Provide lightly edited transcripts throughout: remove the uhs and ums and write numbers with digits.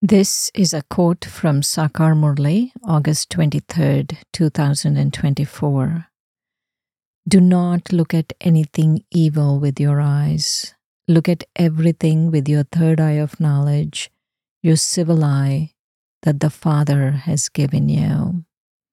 This is a quote from Sakar Murli, August 23rd, 2024. Do not look at anything evil with your eyes. Look at everything with your third eye of knowledge, your civil eye that the Father has given you.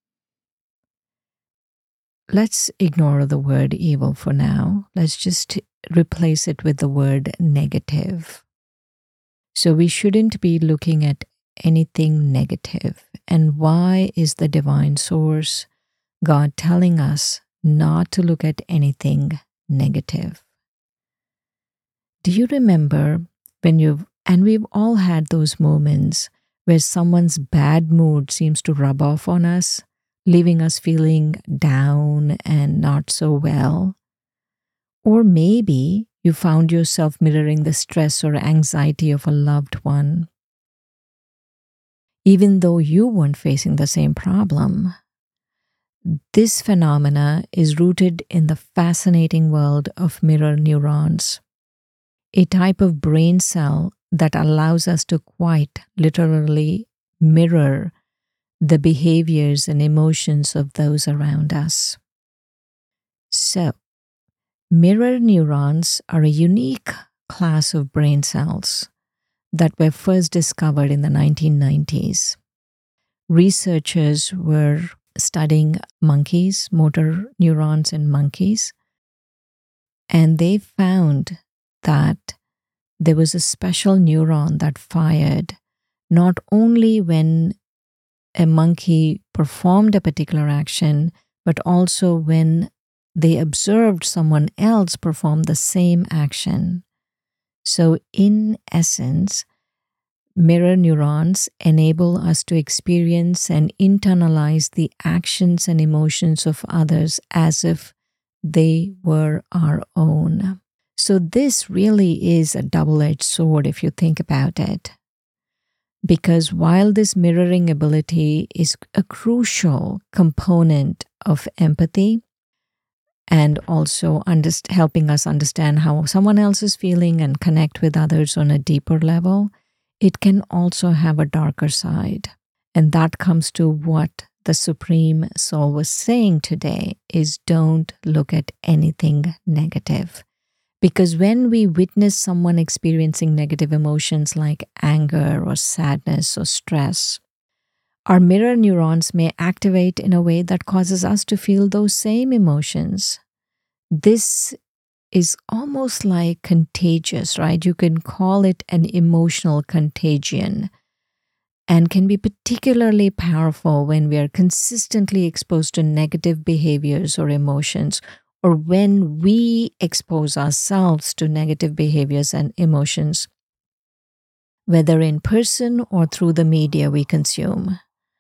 Let's ignore the word evil for now. Let's just replace it with the word negative. So we shouldn't be looking at anything negative. And why is the divine source, God, telling us not to look at anything negative? Do you remember when we've all had those moments where someone's bad mood seems to rub off on us, leaving us feeling down and not so well? Or maybe you found yourself mirroring the stress or anxiety of a loved one, even though you weren't facing the same problem. This phenomena is rooted in the fascinating world of mirror neurons, a type of brain cell that allows us to quite literally mirror the behaviors and emotions of those around us. So, mirror neurons are a unique class of brain cells that were first discovered in the 1990s. Researchers were studying monkeys, motor neurons in monkeys, and they found that there was a special neuron that fired not only when a monkey performed a particular action, but also when they observed someone else perform the same action. So in essence, mirror neurons enable us to experience and internalize the actions and emotions of others as if they were our own. So this really is a double-edged sword if you think about it. Because while this mirroring ability is a crucial component of empathy, and also helping us understand how someone else is feeling and connect with others on a deeper level, it can also have a darker side. And that comes to what the Supreme Soul was saying today, is don't look at anything negative. Because when we witness someone experiencing negative emotions like anger or sadness or stress, our mirror neurons may activate in a way that causes us to feel those same emotions. This is almost like contagious, right? You can call it an emotional contagion, and can be particularly powerful when we are consistently exposed to negative behaviors or emotions, or when we expose ourselves to negative behaviors and emotions, whether in person or through the media we consume.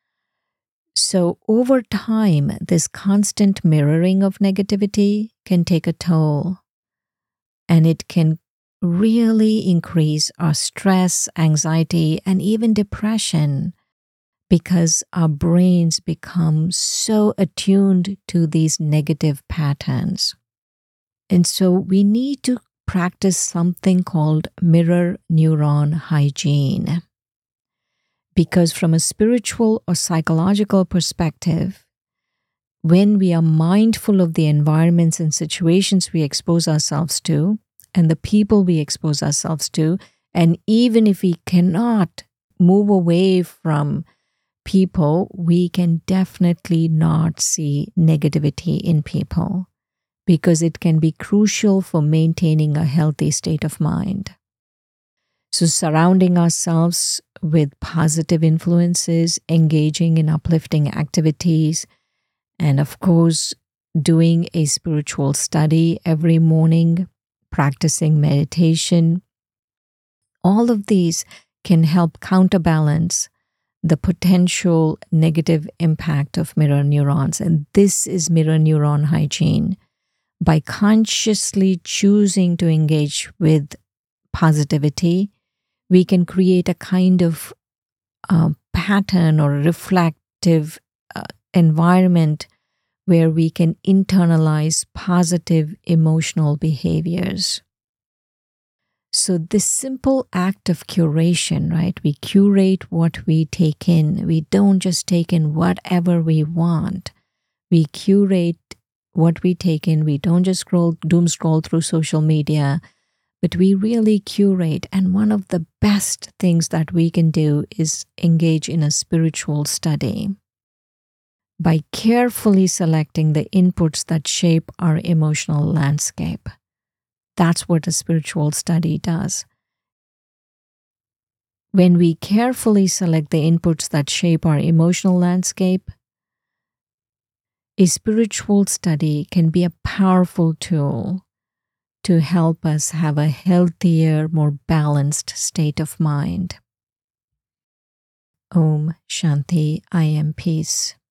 So over time, this constant mirroring of negativity can take a toll, and it can really increase our stress, anxiety, and even depression, because our brains become so attuned to these negative patterns. And so we need to practice something called mirror neuron hygiene. Because from a spiritual or psychological perspective, when we are mindful of the environments and situations we expose ourselves to, and the people we expose ourselves to, and even if we cannot move away from people, we can definitely not see negativity in people, because it can be crucial for maintaining a healthy state of mind. So surrounding ourselves with positive influences, engaging in uplifting activities, and of course, doing a spiritual study every morning, practicing meditation, all of these can help counterbalance the potential negative impact of mirror neurons. And this is mirror neuron hygiene. By consciously choosing to engage with positivity, we can create a kind of pattern or reflective environment where we can internalize positive emotional behaviors. So this simple act of curation, right? We curate what we take in. We don't just take in whatever we want. We curate what we take in. We don't just doom scroll through social media, but we really curate. And one of the best things that we can do is engage in a spiritual study. By carefully selecting the inputs that shape our emotional landscape. That's what a spiritual study does. When we carefully select the inputs that shape our emotional landscape, a spiritual study can be a powerful tool to help us have a healthier, more balanced state of mind. Om Shanti, I am peace.